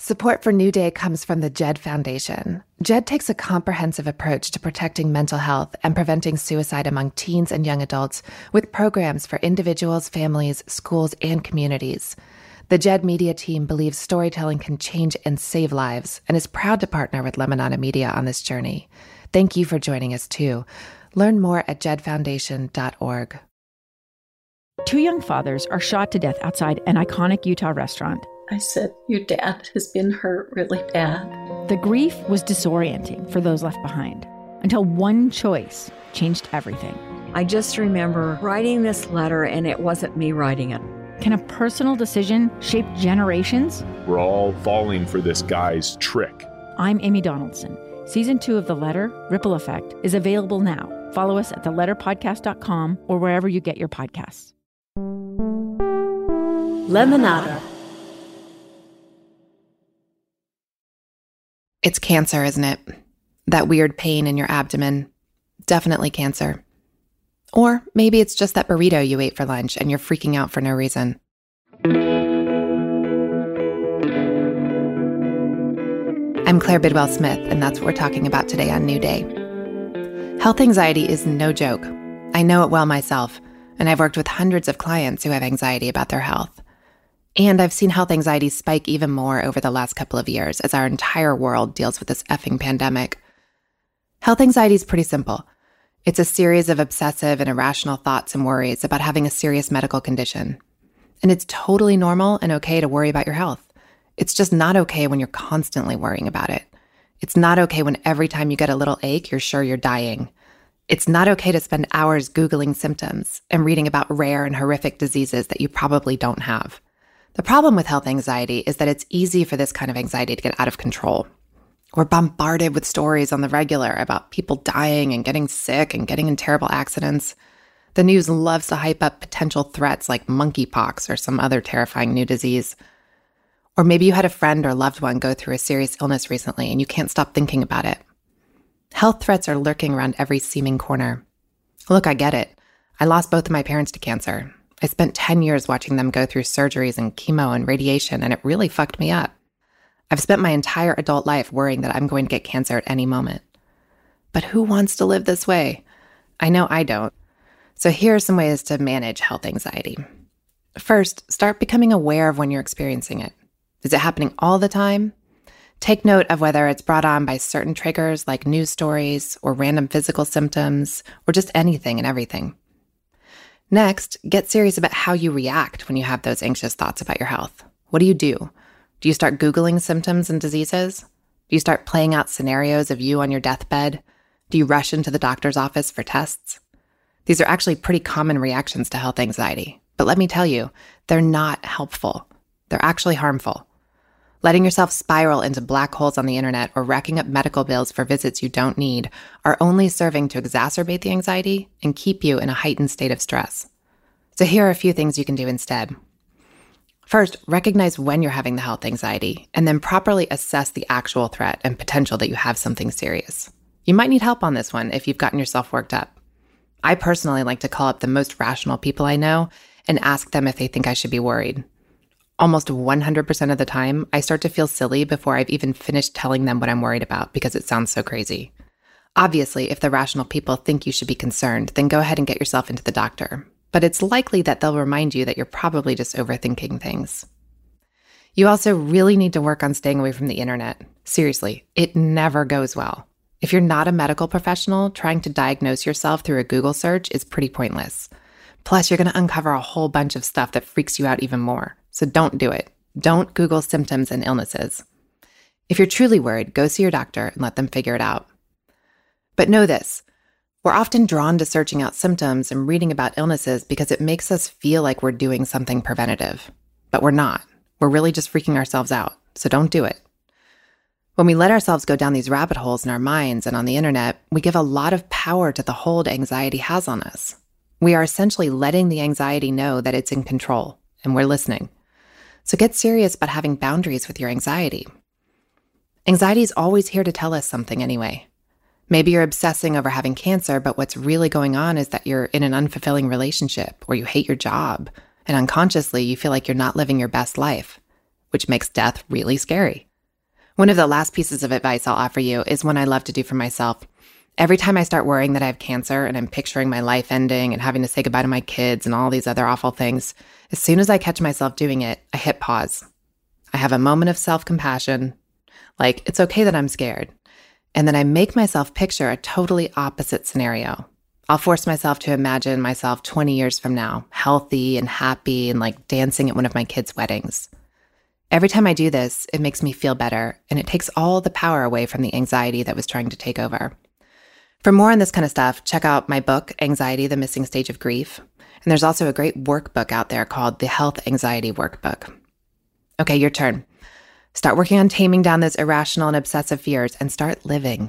Support for New Day comes from the JED Foundation. JED takes a comprehensive approach to protecting mental health and preventing suicide among teens and young adults with programs for individuals, families, schools, and communities. The JED Media team believes storytelling can change and save lives and is proud to partner with Lemonada Media on this journey. Thank you for joining us too. Learn more at jedfoundation.org. Two young fathers are shot to death outside an iconic Utah restaurant. I said, your dad has been hurt really bad. The grief was disorienting for those left behind until one choice changed everything. I just remember writing this letter, and it wasn't me writing it. Can a personal decision shape generations? We're all falling for this guy's trick. I'm Amy Donaldson. Season 2 of The Letter, Ripple Effect, is available now. Follow us at theletterpodcast.com or wherever you get your podcasts. Lemonada. It's cancer, isn't it? That weird pain in your abdomen. Definitely cancer. Or maybe it's just that burrito you ate for lunch and you're freaking out for no reason. I'm Claire Bidwell Smith, and that's what we're talking about today on New Day. Health anxiety is no joke. I know it well myself, and I've worked with hundreds of clients who have anxiety about their health. And I've seen health anxiety spike even more over the last couple of years as our entire world deals with this effing pandemic. Health anxiety is pretty simple. It's a series of obsessive and irrational thoughts and worries about having a serious medical condition. And it's totally normal and okay to worry about your health. It's just not okay when you're constantly worrying about it. It's not okay when every time you get a little ache, you're sure you're dying. It's not okay to spend hours Googling symptoms and reading about rare and horrific diseases that you probably don't have. The problem with health anxiety is that it's easy for this kind of anxiety to get out of control. We're bombarded with stories on the regular about people dying and getting sick and getting in terrible accidents. The news loves to hype up potential threats like monkeypox or some other terrifying new disease. Or maybe you had a friend or loved one go through a serious illness recently and you can't stop thinking about it. Health threats are lurking around every seeming corner. Look, I get it. I lost both of my parents to cancer. I spent 10 years watching them go through surgeries and chemo and radiation, and it really fucked me up. I've spent my entire adult life worrying that I'm going to get cancer at any moment. But who wants to live this way? I know I don't. So here are some ways to manage health anxiety. First, start becoming aware of when you're experiencing it. Is it happening all the time? Take note of whether it's brought on by certain triggers like news stories or random physical symptoms or just anything and everything. Next, get serious about how you react when you have those anxious thoughts about your health. What do? Do you start Googling symptoms and diseases? Do you start playing out scenarios of you on your deathbed? Do you rush into the doctor's office for tests? These are actually pretty common reactions to health anxiety. But let me tell you, they're not helpful. They're actually harmful. Letting yourself spiral into black holes on the internet or racking up medical bills for visits you don't need are only serving to exacerbate the anxiety and keep you in a heightened state of stress. So here are a few things you can do instead. First, recognize when you're having the health anxiety and then properly assess the actual threat and potential that you have something serious. You might need help on this one if you've gotten yourself worked up. I personally like to call up the most rational people I know and ask them if they think I should be worried. Almost 100% of the time, I start to feel silly before I've even finished telling them what I'm worried about because it sounds so crazy. Obviously, if the rational people think you should be concerned, then go ahead and get yourself into the doctor. But it's likely that they'll remind you that you're probably just overthinking things. You also really need to work on staying away from the internet. Seriously, it never goes well. If you're not a medical professional, trying to diagnose yourself through a Google search is pretty pointless. Plus, you're going to uncover a whole bunch of stuff that freaks you out even more. So don't do it. Don't Google symptoms and illnesses. If you're truly worried, go see your doctor and let them figure it out. But know this, we're often drawn to searching out symptoms and reading about illnesses because it makes us feel like we're doing something preventative. But we're not. We're really just freaking ourselves out. So don't do it. When we let ourselves go down these rabbit holes in our minds and on the internet, we give a lot of power to the hold anxiety has on us. We are essentially letting the anxiety know that it's in control, and we're listening. So get serious about having boundaries with your anxiety. Anxiety is always here to tell us something anyway. Maybe you're obsessing over having cancer, but what's really going on is that you're in an unfulfilling relationship or you hate your job, and unconsciously you feel like you're not living your best life, which makes death really scary. One of the last pieces of advice I'll offer you is one I love to do for myself. Every time I start worrying that I have cancer and I'm picturing my life ending and having to say goodbye to my kids and all these other awful things, as soon as I catch myself doing it, I hit pause. I have a moment of self-compassion, like it's okay that I'm scared. And then I make myself picture a totally opposite scenario. I'll force myself to imagine myself 20 years from now, healthy and happy and like dancing at one of my kids' weddings. Every time I do this, it makes me feel better, and it takes all the power away from the anxiety that was trying to take over. For more on this kind of stuff, check out my book, Anxiety, the Missing Stage of Grief. And there's also a great workbook out there called the Health Anxiety Workbook. Okay, your turn. Start working on taming down those irrational and obsessive fears and start living.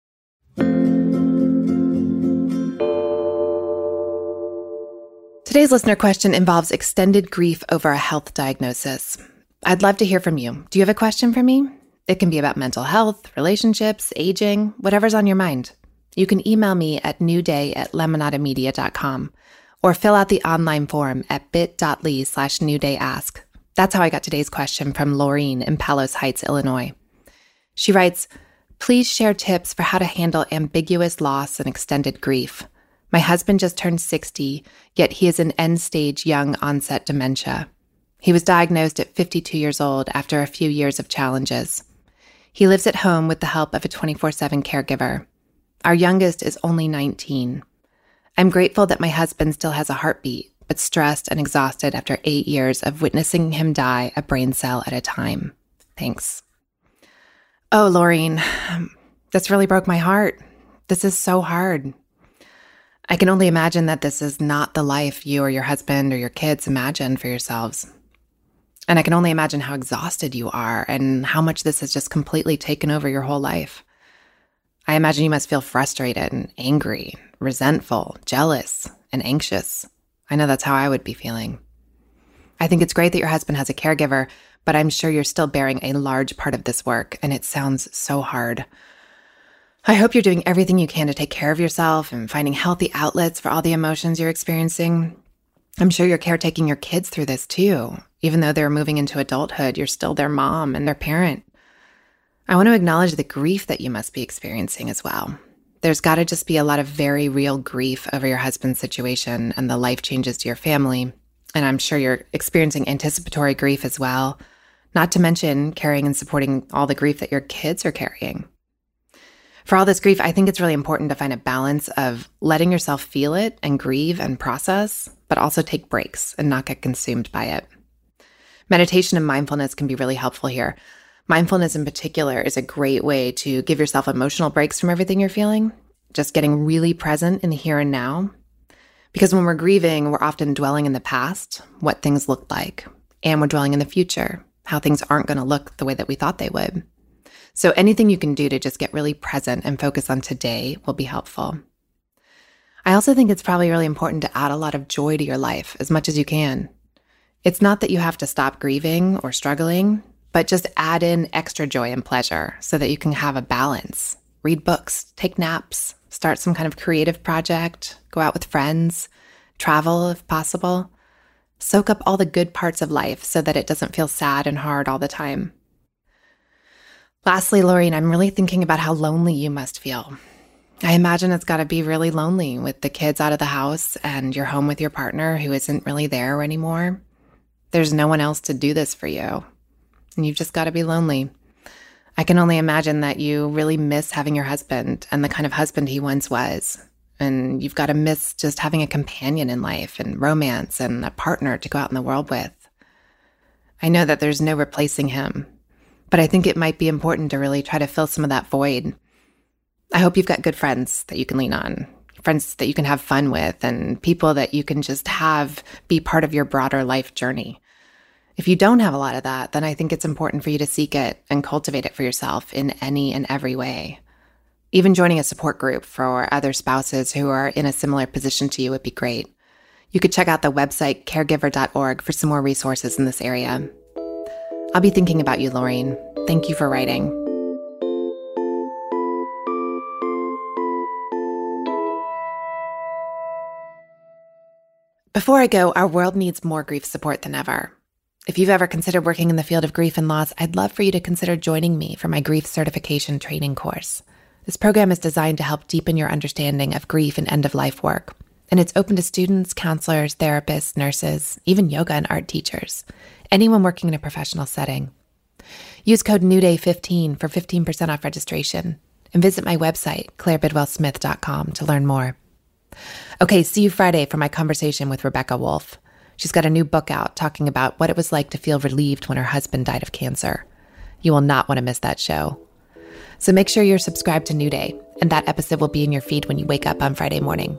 Today's listener question involves extended grief over a health diagnosis. I'd love to hear from you. Do you have a question for me? It can be about mental health, relationships, aging, whatever's on your mind. You can email me at newday@lemonadamedia.com or fill out the online form at bit.ly/newdayask. That's how I got today's question from Laureen in Palos Heights, Illinois. She writes, please share tips for how to handle ambiguous loss and extended grief. My husband just turned 60, yet he is in end-stage young onset dementia. He was diagnosed at 52 years old after a few years of challenges. He lives at home with the help of a 24/7 caregiver. Our youngest is only 19. I'm grateful that my husband still has a heartbeat, but stressed and exhausted after 8 years of witnessing him die a brain cell at a time. Thanks. Oh, Laureen, this really broke my heart. This is so hard. I can only imagine that this is not the life you or your husband or your kids imagined for yourselves. And I can only imagine how exhausted you are and how much this has just completely taken over your whole life. I imagine you must feel frustrated and angry, resentful, jealous, and anxious. I know that's how I would be feeling. I think it's great that your husband has a caregiver, but I'm sure you're still bearing a large part of this work, and it sounds so hard. I hope you're doing everything you can to take care of yourself and finding healthy outlets for all the emotions you're experiencing. I'm sure you're caretaking your kids through this too. Even though they're moving into adulthood, you're still their mom and their parent. I want to acknowledge the grief that you must be experiencing as well. There's got to just be a lot of very real grief over your husband's situation and the life changes to your family. And I'm sure you're experiencing anticipatory grief as well, not to mention carrying and supporting all the grief that your kids are carrying. For all this grief, I think it's really important to find a balance of letting yourself feel it and grieve and process, but also take breaks and not get consumed by it. Meditation and mindfulness can be really helpful here. Mindfulness in particular is a great way to give yourself emotional breaks from everything you're feeling, just getting really present in the here and now. Because when we're grieving, we're often dwelling in the past, what things looked like, and we're dwelling in the future, how things aren't going to look the way that we thought they would. So anything you can do to just get really present and focus on today will be helpful. I also think it's probably really important to add a lot of joy to your life as much as you can. It's not that you have to stop grieving or struggling, but just add in extra joy and pleasure so that you can have a balance. Read books, take naps, start some kind of creative project, go out with friends, travel if possible. Soak up all the good parts of life so that it doesn't feel sad and hard all the time. Lastly, Laureen, I'm really thinking about how lonely you must feel. I imagine it's got to be really lonely with the kids out of the house and you're home with your partner who isn't really there anymore. There's no one else to do this for you. And you've just got to be lonely. I can only imagine that you really miss having your husband and the kind of husband he once was. And you've got to miss just having a companion in life and romance and a partner to go out in the world with. I know that there's no replacing him, but I think it might be important to really try to fill some of that void. I hope you've got good friends that you can lean on, friends that you can have fun with, and people that you can just have be part of your broader life journey. If you don't have a lot of that, then I think it's important for you to seek it and cultivate it for yourself in any and every way. Even joining a support group for other spouses who are in a similar position to you would be great. You could check out the website caregiver.org for some more resources in this area. I'll be thinking about you, Laureen. Thank you for writing. Before I go, our world needs more grief support than ever. If you've ever considered working in the field of grief and loss, I'd love for you to consider joining me for my grief certification training course. This program is designed to help deepen your understanding of grief and end-of-life work. And it's open to students, counselors, therapists, nurses, even yoga and art teachers, anyone working in a professional setting. Use code NEWDAY15 for 15% off registration and visit my website, clairebidwellsmith.com, to learn more. Okay, see you Friday for my conversation with Rebecca Wolf. She's got a new book out talking about what it was like to feel relieved when her husband died of cancer. You will not want to miss that show. So make sure you're subscribed to New Day, and that episode will be in your feed when you wake up on Friday morning.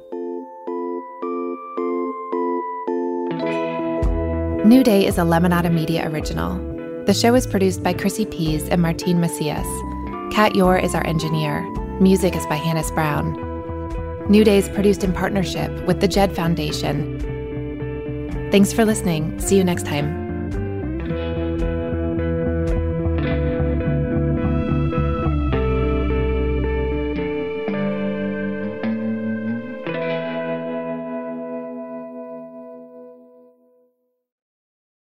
New Day is a Lemonada Media original. The show is produced by Chrissy Pease and Martine Macias. Kat Yor is our engineer. Music is by Hannes Brown. New Day is produced in partnership with the Jed Foundation. Thanks for listening. See you next time.